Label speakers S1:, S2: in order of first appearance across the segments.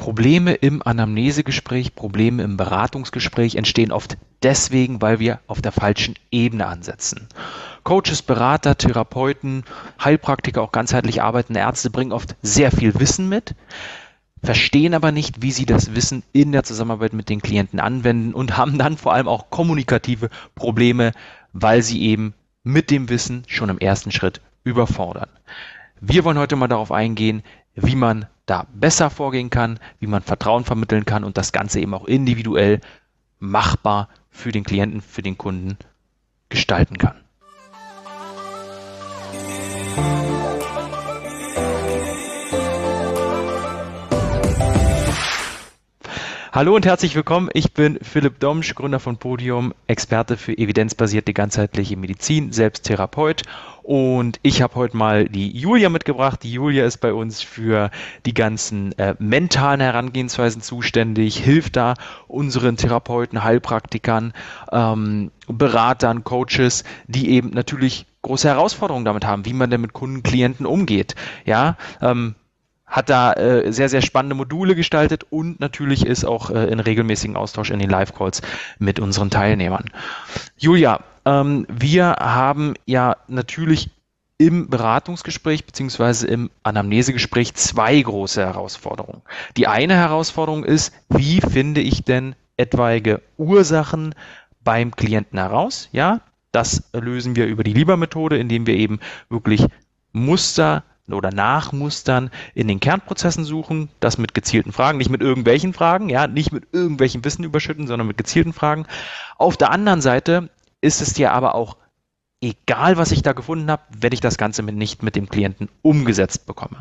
S1: Probleme im Anamnesegespräch, Probleme im Beratungsgespräch entstehen oft deswegen, weil wir auf der falschen Ebene ansetzen. Coaches, Berater, Therapeuten, Heilpraktiker, auch ganzheitlich arbeitende Ärzte bringen oft sehr viel Wissen mit, verstehen aber nicht, wie sie das Wissen in der Zusammenarbeit mit den Klienten anwenden und haben dann vor allem auch kommunikative Probleme, weil sie eben mit dem Wissen schon im ersten Schritt überfordern. Wir wollen heute mal darauf eingehen, wie man da besser vorgehen kann, wie man Vertrauen vermitteln kann und das Ganze eben auch individuell machbar für den Klienten, für den Kunden gestalten kann. Hallo und herzlich willkommen. Ich bin Philipp Domsch, Gründer von Podium, Experte für evidenzbasierte ganzheitliche Medizin, selbst Therapeut. Und ich habe heute mal die Julia mitgebracht. Die Julia ist bei uns für die ganzen mentalen Herangehensweisen zuständig, hilft da unseren Therapeuten, Heilpraktikern, Beratern, Coaches, die eben natürlich große Herausforderungen damit haben, wie man denn mit Kunden, Klienten umgeht. Ja, hat da sehr, sehr spannende Module gestaltet und natürlich ist auch in regelmäßigen Austausch in den Live-Calls mit unseren Teilnehmern. Julia, wir haben ja natürlich im Beratungsgespräch beziehungsweise im Anamnesegespräch zwei große Herausforderungen. Die eine Herausforderung ist, wie finde ich denn etwaige Ursachen beim Klienten heraus? Ja, das lösen wir über die Lieber-Methode, indem wir eben wirklich Muster oder Nachmustern in den Kernprozessen suchen, das mit gezielten Fragen, nicht mit irgendwelchen Fragen, ja, nicht mit irgendwelchem Wissen überschütten, sondern mit gezielten Fragen. Auf der anderen Seite ist es dir aber auch egal, was ich da gefunden habe, wenn ich das Ganze nicht mit dem Klienten umgesetzt bekomme.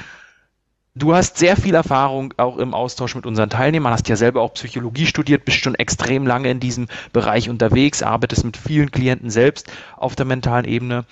S1: Du hast sehr viel Erfahrung auch im Austausch mit unseren Teilnehmern, hast ja selber auch Psychologie studiert, bist schon extrem lange in diesem Bereich unterwegs, arbeitest mit vielen Klienten selbst auf der mentalen Ebene.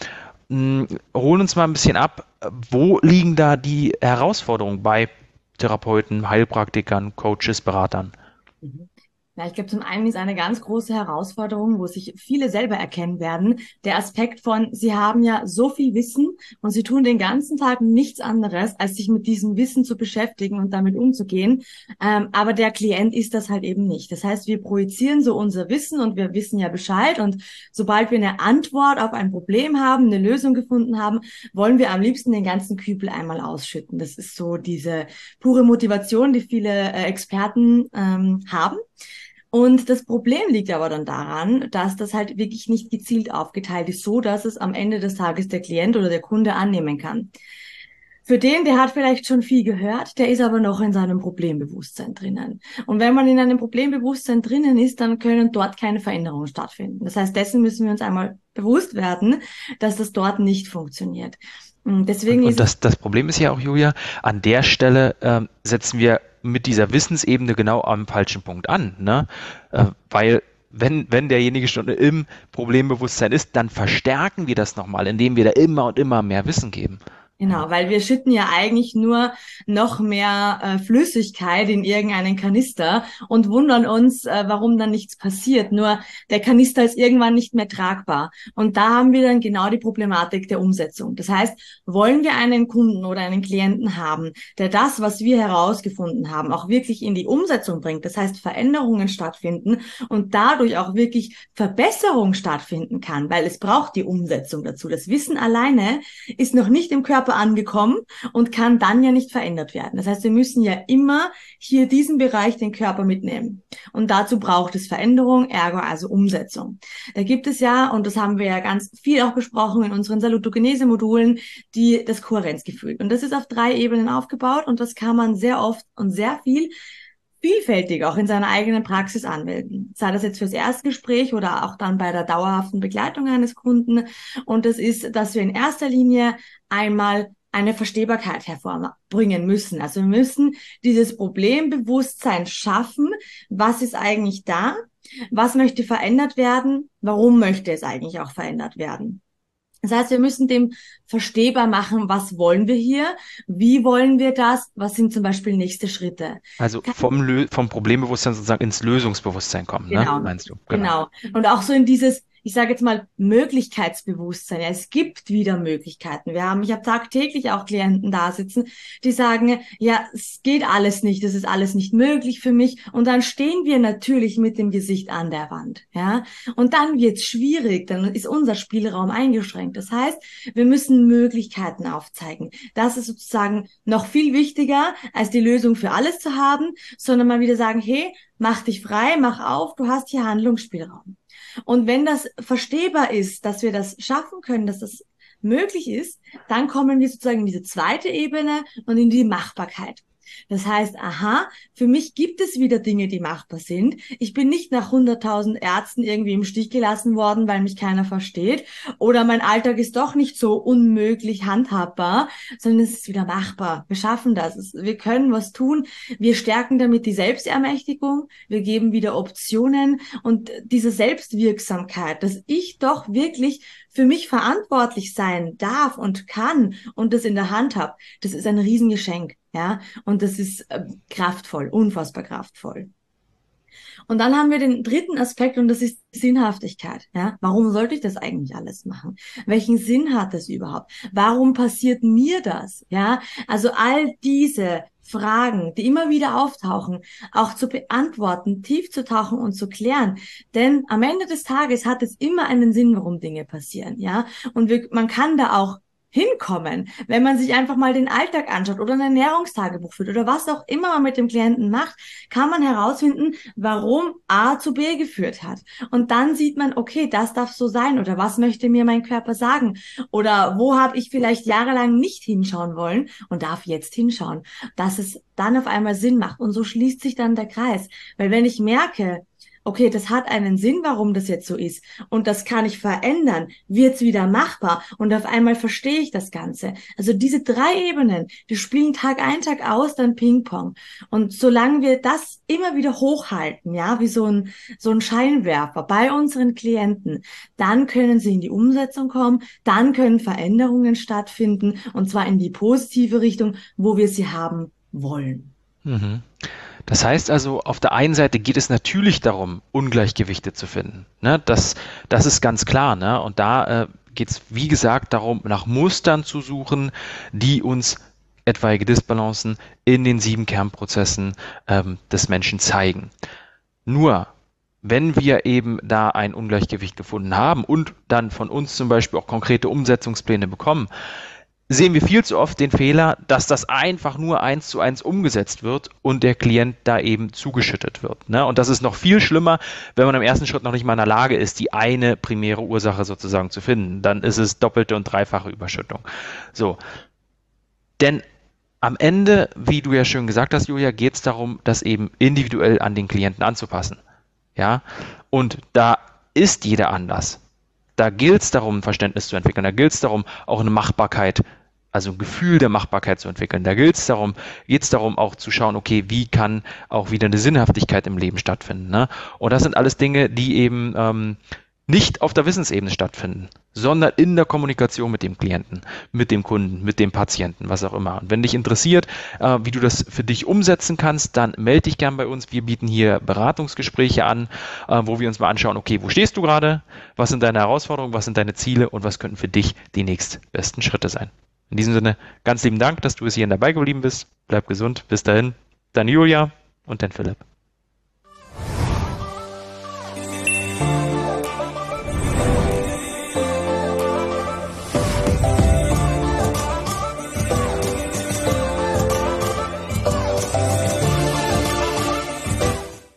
S1: Holen uns mal ein bisschen ab, wo liegen da die Herausforderungen bei Therapeuten, Heilpraktikern, Coaches, Beratern?
S2: Mhm. Ja, ich glaube, zum einen ist eine ganz große Herausforderung, wo sich viele selber erkennen werden, der Aspekt von, sie haben ja so viel Wissen und sie tun den ganzen Tag nichts anderes, als sich mit diesem Wissen zu beschäftigen und damit umzugehen. Aber der Klient ist das halt eben nicht. Das heißt, wir projizieren so unser Wissen und wir wissen ja Bescheid und sobald wir eine Antwort auf ein Problem haben, eine Lösung gefunden haben, wollen wir am liebsten den ganzen Kübel einmal ausschütten. Das ist so diese pure Motivation, die viele Experten haben. Und das Problem liegt aber dann daran, dass das halt wirklich nicht gezielt aufgeteilt ist, so dass es am Ende des Tages der Klient oder der Kunde annehmen kann. Für den, der hat vielleicht schon viel gehört, der ist aber noch in seinem Problembewusstsein drinnen. Und wenn man in einem Problembewusstsein drinnen ist, dann können dort keine Veränderungen stattfinden. Das heißt, dessen müssen wir uns einmal bewusst werden, dass das dort nicht funktioniert. Und
S1: Und,
S2: deswegen ist
S1: und
S2: es,
S1: das Problem ist ja auch, Julia, an der Stelle setzen wir mit dieser Wissensebene genau am falschen Punkt an, ne? Weil wenn derjenige schon im Problembewusstsein ist, dann verstärken wir das nochmal, indem wir da immer und immer mehr Wissen geben. Ja.
S2: genau, weil wir schütten ja eigentlich nur noch mehr Flüssigkeit in irgendeinen Kanister und wundern uns, warum dann nichts passiert. Nur der Kanister ist irgendwann nicht mehr tragbar. Und da haben wir dann genau die Problematik der Umsetzung. Das heißt, wollen wir einen Kunden oder einen Klienten haben, der das, was wir herausgefunden haben, auch wirklich in die Umsetzung bringt, das heißt Veränderungen stattfinden und dadurch auch wirklich Verbesserung stattfinden kann, weil es braucht die Umsetzung dazu. Das Wissen alleine ist noch nicht im Körper angekommen und kann dann ja nicht verändert werden. Das heißt, wir müssen ja immer hier diesen Bereich, den Körper mitnehmen. Und dazu braucht es Veränderung, ergo also Umsetzung. Da gibt es ja, und das haben wir ja ganz viel auch besprochen in unseren Salutogenese-Modulen, das Kohärenzgefühl. Und das ist auf 3 Ebenen aufgebaut und das kann man sehr oft und sehr vielfältig auch in seiner eigenen Praxis anwenden. Sei das jetzt fürs Erstgespräch oder auch dann bei der dauerhaften Begleitung eines Kunden. Und das ist, dass wir in erster Linie einmal eine Verstehbarkeit hervorbringen müssen. Also wir müssen dieses Problembewusstsein schaffen. Was ist eigentlich da? Was möchte verändert werden? Warum möchte es eigentlich auch verändert werden? Das heißt, wir müssen dem verstehbar machen, was wollen wir hier? Wie wollen wir das? Was sind zum Beispiel nächste Schritte?
S1: Also vom Problembewusstsein sozusagen ins Lösungsbewusstsein kommen, ne?
S2: Genau,
S1: Meinst du? Genau.
S2: genau. Und auch so in dieses, ich sage jetzt mal, Möglichkeitsbewusstsein. Ja, es gibt wieder Möglichkeiten. Ich habe tagtäglich auch Klienten da sitzen, die sagen, ja, es geht alles nicht, das ist alles nicht möglich für mich. Und dann stehen wir natürlich mit dem Gesicht an der Wand. Ja, und dann wird's schwierig, dann ist unser Spielraum eingeschränkt. Das heißt, wir müssen Möglichkeiten aufzeigen. Das ist sozusagen noch viel wichtiger, als die Lösung für alles zu haben, sondern mal wieder sagen, hey, mach dich frei, mach auf, du hast hier Handlungsspielraum. Und wenn das verstehbar ist, dass wir das schaffen können, dass das möglich ist, dann kommen wir sozusagen in diese zweite Ebene und in die Machbarkeit. Das heißt, aha, für mich gibt es wieder Dinge, die machbar sind. Ich bin nicht nach 100.000 Ärzten irgendwie im Stich gelassen worden, weil mich keiner versteht. Oder mein Alltag ist doch nicht so unmöglich handhabbar, sondern es ist wieder machbar. Wir schaffen das. Wir können was tun. Wir stärken damit die Selbstermächtigung. Wir geben wieder Optionen und diese Selbstwirksamkeit, dass ich doch wirklich für mich verantwortlich sein darf und kann und das in der Hand habe, das ist ein Riesengeschenk. Ja, und das ist kraftvoll, unfassbar kraftvoll. Und dann haben wir den dritten Aspekt und das ist Sinnhaftigkeit. Ja, warum sollte ich das eigentlich alles machen? Welchen Sinn hat das überhaupt? Warum passiert mir das? Ja, also all diese Fragen, die immer wieder auftauchen, auch zu beantworten, tief zu tauchen und zu klären. Denn am Ende des Tages hat es immer einen Sinn, warum Dinge passieren. Ja, und man kann da auch hinkommen, wenn man sich einfach mal den Alltag anschaut oder ein Ernährungstagebuch führt oder was auch immer man mit dem Klienten macht, kann man herausfinden, warum A zu B geführt hat. Und dann sieht man, okay, das darf so sein oder was möchte mir mein Körper sagen oder wo habe ich vielleicht jahrelang nicht hinschauen wollen und darf jetzt hinschauen, dass es dann auf einmal Sinn macht. Und so schließt sich dann der Kreis. Weil wenn ich merke, okay, das hat einen Sinn, warum das jetzt so ist. Und das kann ich verändern, wird's wieder machbar. Und auf einmal verstehe ich das Ganze. Also diese 3 Ebenen, die spielen Tag ein, Tag aus, dann Ping-Pong. Und solange wir das immer wieder hochhalten, ja, wie so ein Scheinwerfer bei unseren Klienten, dann können sie in die Umsetzung kommen, dann können Veränderungen stattfinden, und zwar in die positive Richtung, wo wir sie haben wollen.
S1: Mhm. Das heißt also, auf der einen Seite geht es natürlich darum, Ungleichgewichte zu finden. Ne? Das ist ganz klar. Ne? Und da geht es, wie gesagt, darum, nach Mustern zu suchen, die uns etwaige Disbalancen in den 7 Kernprozessen des Menschen zeigen. Nur, wenn wir eben da ein Ungleichgewicht gefunden haben und dann von uns zum Beispiel auch konkrete Umsetzungspläne bekommen, sehen wir viel zu oft den Fehler, dass das einfach nur 1:1 umgesetzt wird und der Klient da eben zugeschüttet wird. Ne? Und das ist noch viel schlimmer, wenn man im ersten Schritt noch nicht mal in der Lage ist, die eine primäre Ursache sozusagen zu finden. Dann ist es doppelte und dreifache Überschüttung. So. Denn am Ende, wie du ja schön gesagt hast, Julia, geht es darum, das eben individuell an den Klienten anzupassen. Ja? Und da ist jeder anders. Da gilt es darum, ein Verständnis zu entwickeln. Da gilt es darum, auch eine Machbarkeit, also ein Gefühl der Machbarkeit zu entwickeln. Da geht es darum auch zu schauen, okay, wie kann auch wieder eine Sinnhaftigkeit im Leben stattfinden. Ne? Und das sind alles Dinge, die eben nicht auf der Wissensebene stattfinden, sondern in der Kommunikation mit dem Klienten, mit dem Kunden, mit dem Patienten, was auch immer. Und wenn dich interessiert, wie du das für dich umsetzen kannst, dann melde dich gern bei uns. Wir bieten hier Beratungsgespräche an, wo wir uns mal anschauen, okay, wo stehst du gerade, was sind deine Herausforderungen, was sind deine Ziele und was könnten für dich die nächstbesten Schritte sein. In diesem Sinne, ganz lieben Dank, dass du bis hierhin dabei geblieben bist. Bleib gesund, bis dahin, deine Julia und dein Philipp.